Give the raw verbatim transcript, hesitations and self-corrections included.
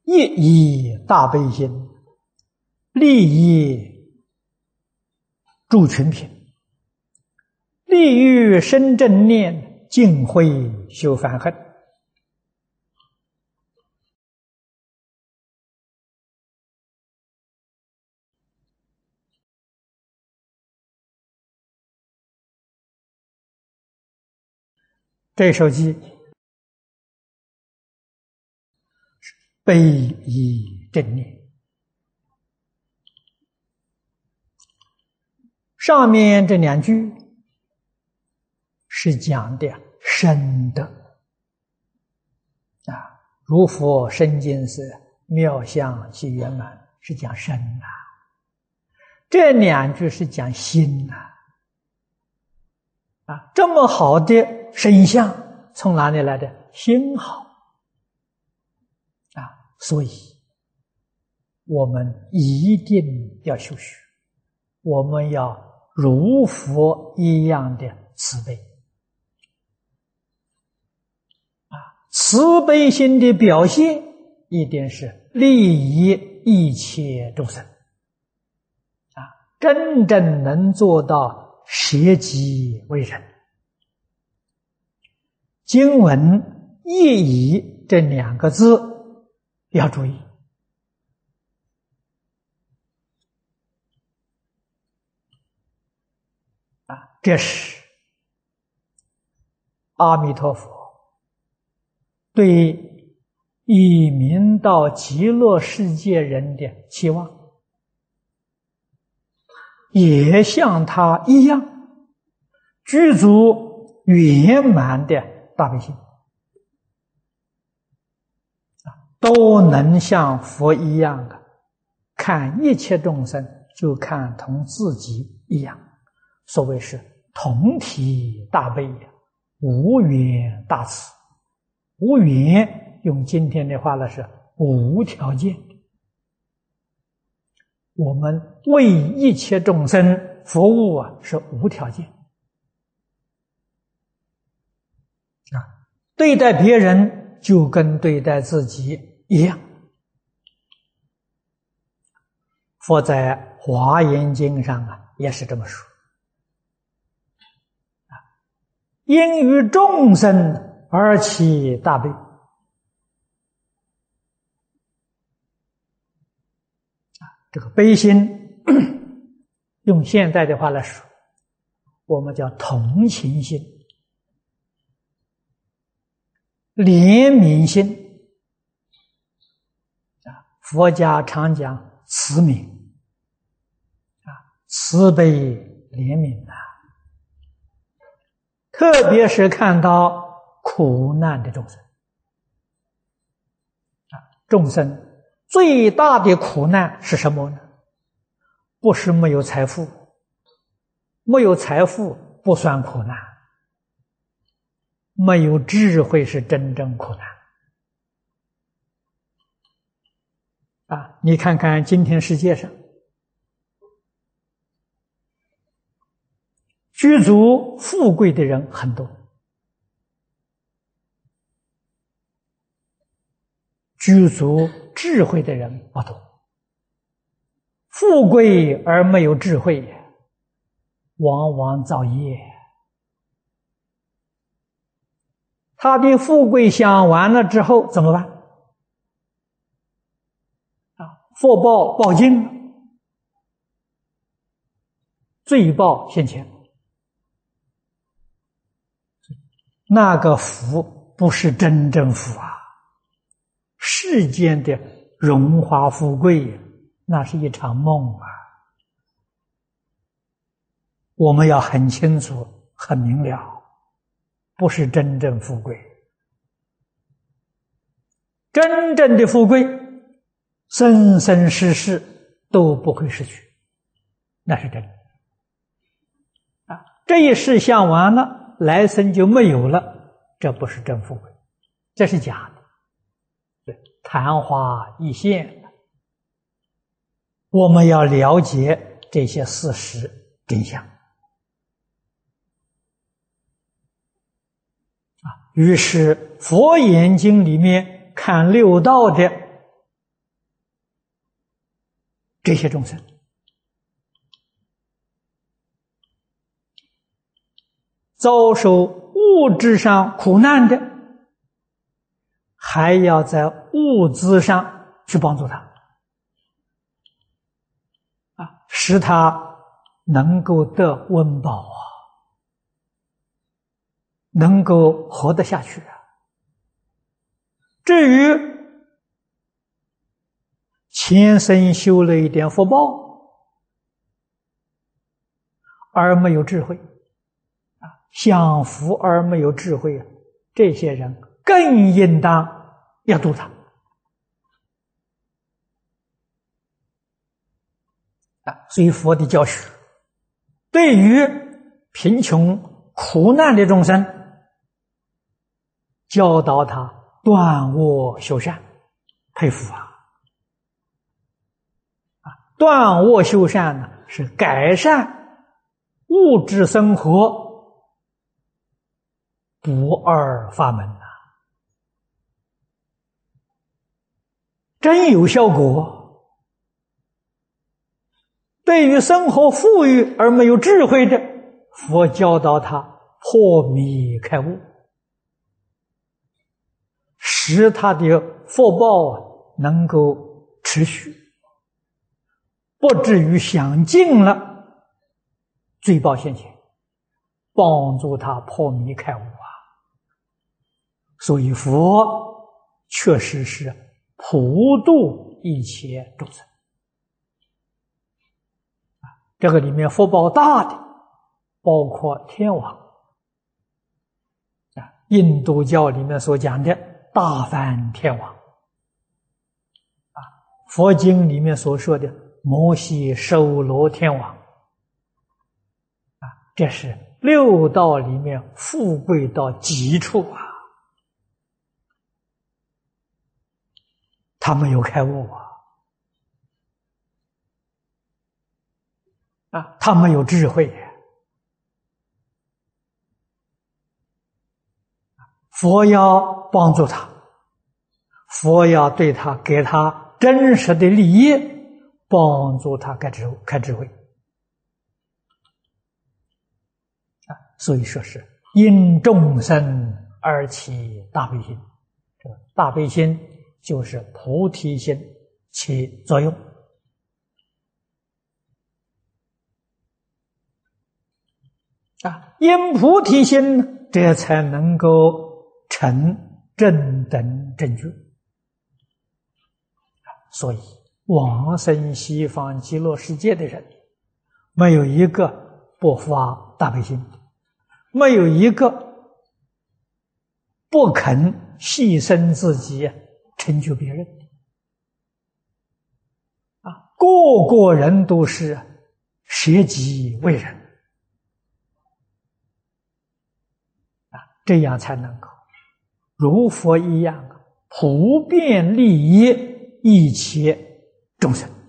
一以大悲心，利益诸群品，利欲生正念，净慧修梵恨。这首偈是悲以正念。上面这两句是讲的深德啊，如佛身经是妙相其圆满，是讲身啊。这两句是讲心呐啊，这么好的身相从哪里来的？心好啊，所以我们一定要修学，我们要如佛一样的慈悲啊，慈悲心的表现一定是利益一切众生啊，真正能做到舍己为人。经文一以这两个字要注意啊，这是阿弥陀佛对已明到极乐世界人的期望，也像他一样具足圆满的大悲心，都能像佛一样的看一切众生，就看同自己一样。所谓是同体大悲，无缘大慈。无缘用今天的话来说，无条件。我们为一切众生服务啊，是无条件啊，对待别人就跟对待自己一样。佛在《华严经》上啊，也是这么说啊，因于众生而起大悲啊，这个悲心用现代的话来说，我们叫同情心、怜悯心啊，佛家常讲慈悯啊，慈悲怜悯啊，特别是看到苦难的众生啊，众生最大的苦难是什么呢？不是没有财富，没有财富不算苦难，没有智慧是真正苦难啊！你看看今天世界上居足富贵的人很多，居足智慧的人不多。富贵而没有智慧，往往造业。他的富贵享完了之后怎么办？啊，福报报尽了，罪报现前。那个福不是真正福啊，世间的荣华富贵那是一场梦啊！我们要很清楚、很明了，不是真正富贵。真正的富贵，生生世世都不会失去，那是真的啊！这一世享完了，来生就没有了，这不是真富贵，这是假的，昙花一现。我们要了解这些事实真相啊！于是《佛眼经》里面看六道的这些众生遭受物质上苦难的，还要在物资上去帮助他，啊，使他能够得温饱啊，能够活得下去啊。至于前生修了一点福报，而没有智慧啊，享福而没有智慧啊，这些人更应当要度他啊。所以佛的教学对于贫穷苦难的众生，教导他断恶修善，佩服啊！啊，断恶修善呢，是改善物质生活不二法门呐，真有效果。对于生活富裕而没有智慧的，佛教导他破迷开悟，使他的福报能够持续，不至于享尽了罪报现前，帮助他破迷开悟啊。所以佛确实是普度一切众生。这个里面福报大的包括天王啊，印度教里面所讲的大梵天王啊，佛经里面所说的摩悉首罗天王啊，这是六道里面富贵到极处啊，他没有开悟啊，啊，他没有智慧，佛要帮助他，佛要对他给他真实的利益，帮助他开智开智慧啊，所以说是因众生而起大悲心，这个大悲心就是菩提心起作用。啊，因菩提心，这才能够成正等正觉。所以，往生西方极乐世界的人，没有一个不发大悲心，没有一个不肯牺牲自己成就别人。啊，个个人都是舍己为人。这样才能够如佛一样普遍利益一切众生。